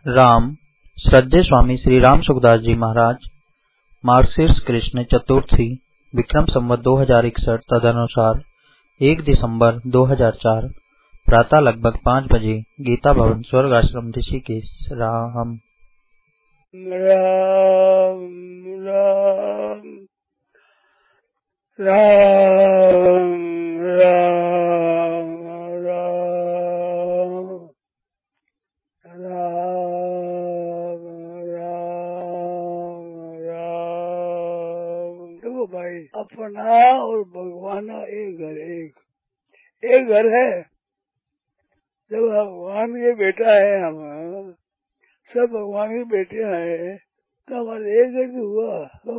राम श्रद्धेय स्वामी श्री राम सुखदास जी महाराज मार्गशीर्ष कृष्ण चतुर्थी विक्रम संवत 2061 तदनुसार 1 दिसंबर 2004 प्रातः लगभग 5 बजे गीता भवन स्वर्ग आश्रम ऋषिकेश। राम राम राम राम राम राम राम राम राम। देखो भाई, अपना और भगवान एक घर है। जब भगवान के बेटा है, हम सब भगवान के बेटे हैं, तो हमारे एक घर हुआ।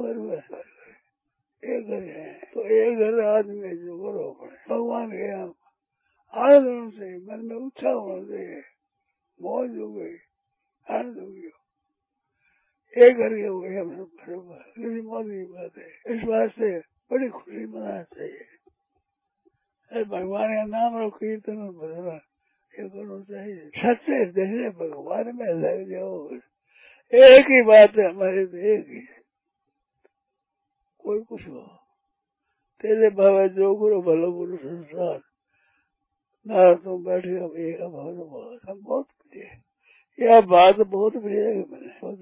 एक घर है तो एक घर आदमी जो करो भगवान के हम आनंद होना चाहिए, मन में उत्साह होना चाहिए, मौज हो गई, आनंद हो गया, एक घर के हो गए हम सब बराबर। किसी मौज की बात है, इस बात से बड़ी खुशी मनाना चाहिए। भगवान का नाम और कीर्तन और भजन ये करना चाहिए। सच्चे जैसे भगवान में लग जाओ, एक ही बात है हमारे तो, एक ही कोई कुछ हो तेरे भावे जो गुरु भलो गुरु संसार ना तुम बैठे अब एक हम बहुत प्रिय, यह बात बहुत प्रिय है। मैंने बहुत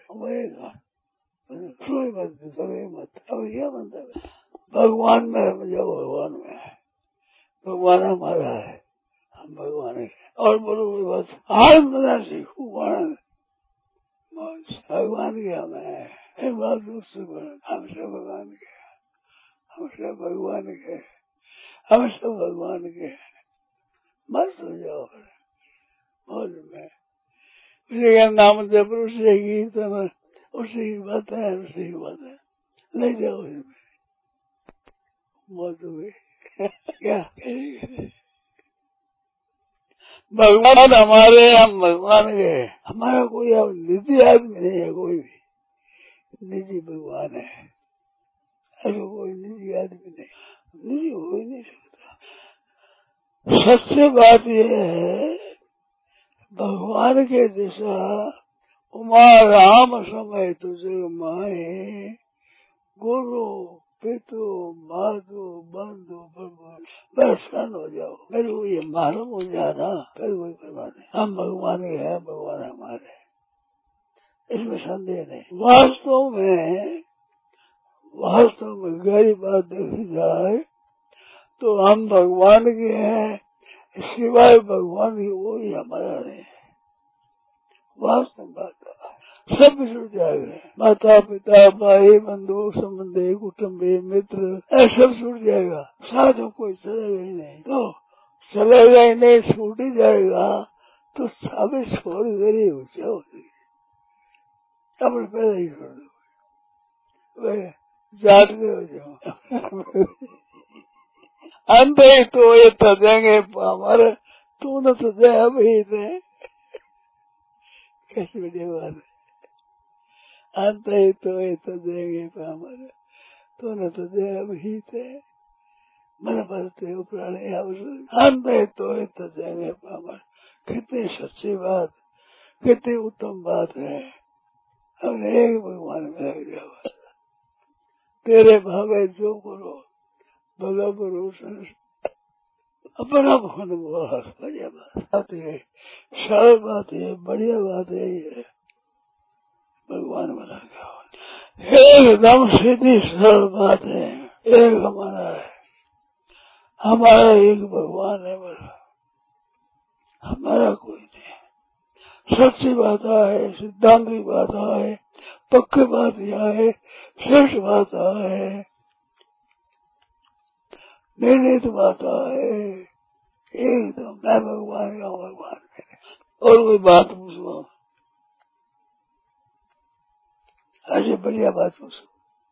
मत अब यह बनता है भगवान में हम जाओ, भगवान में भगवान हमारा है, हम भगवान है। और बोलो बस आनंद मना सीखू, आनंद भगवान के हम है, बात हम सब भगवान के, हम सब भगवान के, हम सब भगवान के। मस्त हो जाओ मौज में, उसी का नाम जब उसी गीत उसी की बात है, उसी की बात है, ले जाओ इसमें मौज हो गई। क्या भगवान हमारे, हम भगवान के। हमारा कोई अब निजी आदमी नहीं है, कोई भी निजी भगवान है, ऐसा कोई निजी आदमी नहीं, निजी हो ही नहीं सकता। सच्ची बात यह है, भगवान के जैसा उमा राम समय तुझे माए, गुरु पितु माधु बंधु दर्शन हो जाओ, फिर वो ये मालूम हो जाना, फिर कोई परवाह नहीं, हम भगवान के हैं, भगवान हमारे, इसमें संदेह नहीं। वास्तव में गहरी बात देखी जाए तो हम भगवान के हैं, सिवाय भगवान की वही हमारा नहीं है। वास्तव बात सब छूट जाएगा, माता पिता भाई बंधु संबंधी कुटुंबी मित्र सब छूट जाएगा, साथ में कोई चलेगा ही नहीं, तो चलेगा ही नहीं, छूट ही जाएगा तो सब छोड़ कर ही ऊंचा हो जाएगी, अपने पैदा ही छोड़ दो, वे जाट के हो जाओ। अंत ही तो ये तजेंगे हमारे, तू न तुझे अभी थे, कैसी बढ़िया बात है। अंत ही तो ये तजेंगे हमारे, तू न तुझे अभी थे, मन बसते प्राणी अवसर, अंत ही तो ये तजेंगे हमारे। कितनी सच्ची बात, कितनी उत्तम बात है। हमने एक भगवान में लग जाओ, तेरे भावे जो करो भला भरोसा, अपना भवन बढ़िया बात है, सरल बात है, बढ़िया बात है। ये भगवान बना गया एकदम सीधी सरल बात है। एक हमारा है, हमारा एक भगवान है, बस हमारा कोई नहीं। सच्ची बात है, सिद्धांत की बात है, पक्की बात यह है, श्रेष्ठ बात है, निर्णित बात है, एकदम मैं भगवान का भगवान है। और कोई बात पूछो, ऐसे बढ़िया बात पूछो,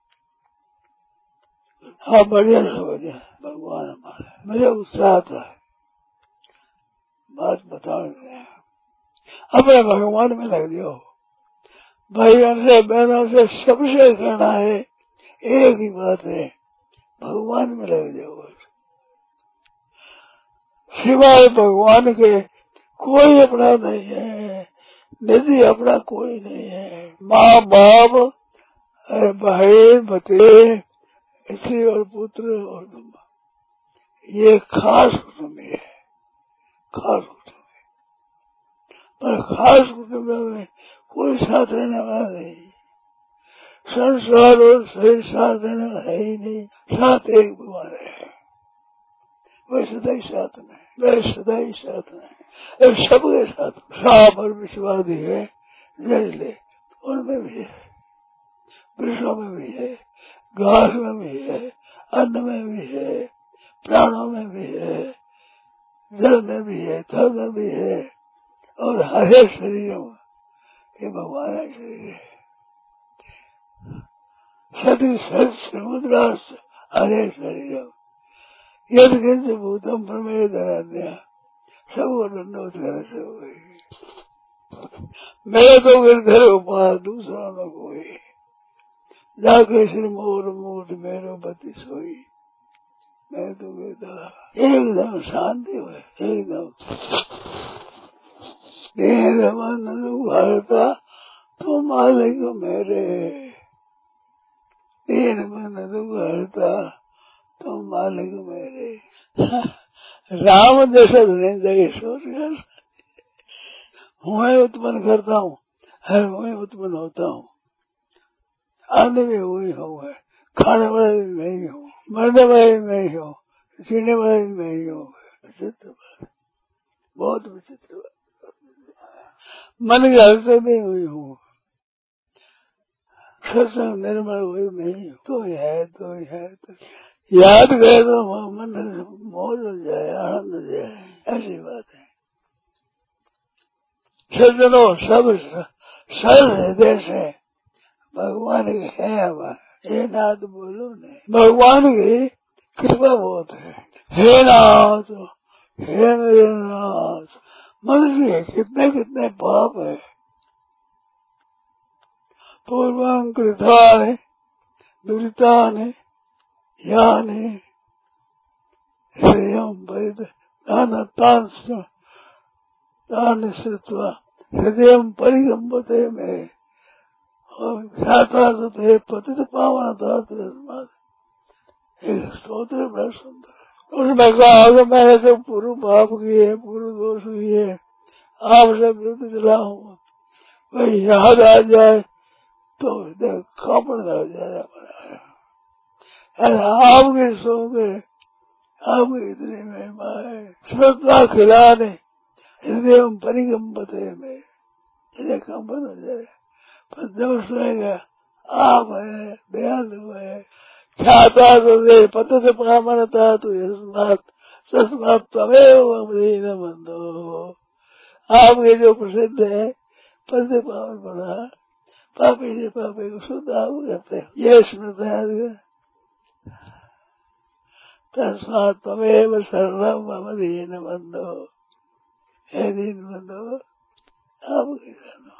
हाँ बढ़िया से बढ़िया भगवान हमारा, मुझे उत्साह आता है बात बताने, अपने भगवान में लग जाओ, भाइयों से बहनों से सबसे कहना है, एक ही बात है, भगवान में लग जाओ। सिवाय भगवान के कोई अपना नहीं है, निधि अपना कोई नहीं है। माँ बाप, भाई भतीजे, स्त्री और पुत्र और कुटुंब, ये खास कुटुंब है, खास कुटुंब है। पर खास कुटुंब में कोई साथ रहने वाला नहीं, संसार और शरीर साथ रहने वाला है ही नहीं। साथ एक भगवान है, वह सदा ही साथ में, वह सदा ही साथ में, सबके साथ। सांप और विश्वादी है, जैसे उनमें भी है, वृक्षों में भी है, घास में भी है, अन्न में भी है, प्राणों में भी है, जल में भी है, थल में भी है, और हर एक शरीरों में ये भगवान का शरीर है। सती सत समुद्रास हरे शरीर यद किंच भूतम प्रमेय धराध्या सब दंडोत कर से हो गई। मेरे तो गिरधर उपास दूसरा न कोई, जाके श्री मोर मूर्ति मेरो पति सोई। मैं तो गिरधर एकदम शांति हुए, एकदम देह मन उघाड़ता तो मालिक मेरे, देह मन उघाड़ता तो मालिक मेरे। राम जैसा नहीं जगह सोच कर, मैं उत्पन्न करता हूँ, हर मैं उत्पन्न होता हूँ, आने में वही हूँ, खाने वाला भी मैं ही हूँ, मरने वाला भी मैं ही हूँ, जीने वाला भी मैं ही हूँ। विचित्र बात, बहुत विचित्र बात। मन के हल्के भी हुई हूँ, सत्संग निर्मल हुई मैं ही हूँ। तो है तो है तो याद करे तो मन मौज हो जाए, आनंद हो जाए, ऐसी बात है। सज्जनों सब सरल हृदय से भगवान के है हमारे, हे नाथ बोलो नहीं, भगवान की कृपा बहुत है। हे नाथ, हे मेरे नाथ, मनुष्य कितने कितने पाप है, पूर्वांकृतानि दुरितानि यानि हृदयं परितः हृदयं परिकंपते में ख्याता सुते पतित पावनता एक स्तोत्र बड़ा सुंदर। उसमें कहा कि मैंने तो पूर्व पाप किए, पूर्व दोष किए, आपसे विरुद्ध चला हूँ, वही याद आ जाए तो कापड़ लग जाए। आपके सो गए, आपकी इतनी महिमा है, श्रद्धा खिलाने हृदय परिकंपते में हृदय कंपन हो जाए। पर जब सोएगा आप है, दयालु है, ख्याता तो दे पतत पावनता तो सस्मात तमेव अमरीन बंधो। आपके जो प्रसिद्ध है पति पावन बना, पापी से पापी को शुद्ध आप कहते हैं, ये स्मृत तस्मात् त्वमेव शरणं मम दीन बंधो। हे दीन बंधो आप कहना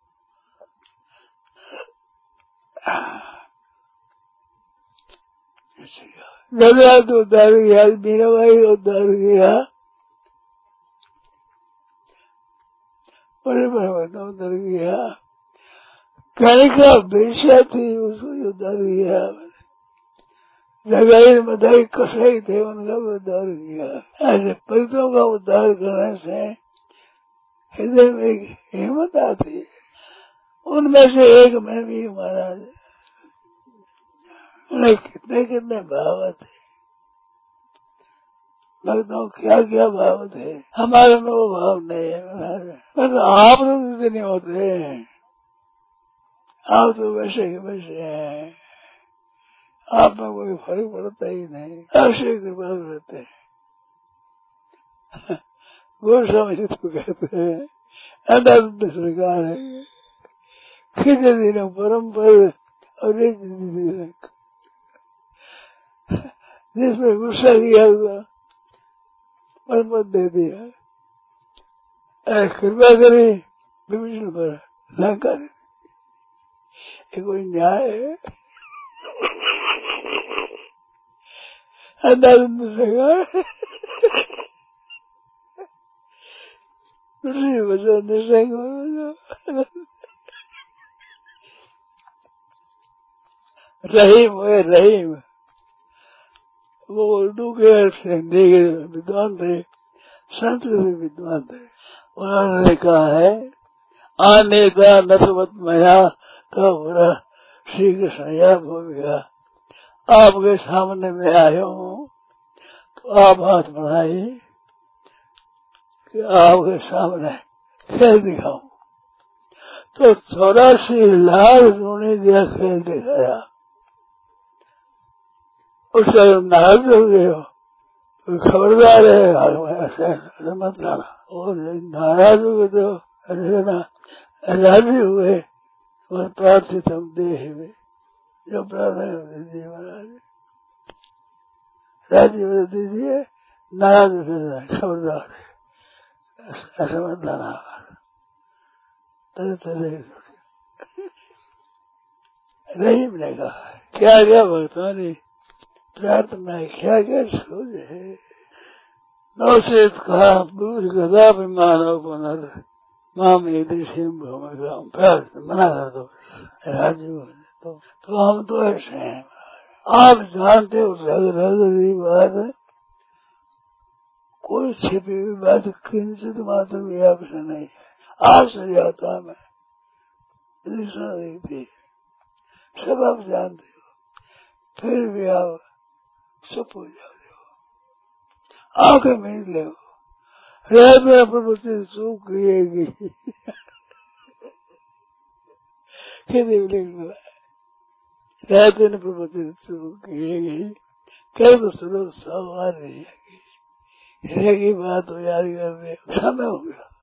गया तो उद्धार गया, मीरा भाई उद्धार गया, बड़े बड़े उधर गया, कनिका बेशा थी उसको उद्धार गया, जगाई मदाई कसाई थे उनका भी उद्धार किया। ऐसे पतितों का उद्धार करने से हृदय में एक हिम्मत आती है। उनमें से एक मैं भी महाराज, उन्हें कितने कितने भाव थे, भक्तों क्या क्या भाव थे, हमारे में वो भाव नहीं है महाराज। पर आप तो इतने होते हैं, आप तो वैसे के वैसे हैं, आप में कोई फर्क पड़ता ही नहीं, ऐसे कृपा रहते हैं। गोस्वामी जी तो कहते हैं अनंत सरकार है, खिच दिन परम पर और एक दिन जिसमें गुस्सा किया हुआ पर मत दे दिया, कृपा करी विभीषण पर लंका दे, ये कोई न्याय है? अनंत सरकार दूसरी वजह निसंग रहीम है रहीम, वो उर्दू के हिंदी के विद्वान थे, संस्कृत के विद्वान थे। उन्होंने कहा है आने का नसमत मया का बुरा श्री कृष्ण यह भूमिका, आपके सामने में आया हूँ तो आप हाथ बढ़ाइए कि आपके सामने खेल दिखाऊं। तो 84 लाख उन्होंने दिया खेल दिखाया। उसका नाराज हो गए हो, खबरदार है ऐसे मत लाना। और नाराज हो गए तो राजी हुए और प्रार्थित हम देह में जो प्रार्थना दीजिए महाराज, राजी हो दीजिए, नाराज हो खबरदार है ऐसा मत लाना। रहीम ने कहा क्या क्या भगवान प्रार्थना क्या क्या सोच है। नौसेत कहा दूर गदा मानव पुनर माम दृश्य भूमिका मना कर दो, राजी हो तो हम तो ऐसे हैं। आप जानते हो रग रग बात है, कोई छिपी हुई बात किंचित मात्र भी आपसे नहीं है। आपसे जाता मैं देखती सब आप जानते हो, फिर भी आप चुप हो जाते हो, आंखें मीच ले रहते प्रभुति सुख किएगी रहते न प्रभुति सुख किएगी कई तो सुनो सवार नहीं रहेगी बात हो याद कर दे समय हो गया।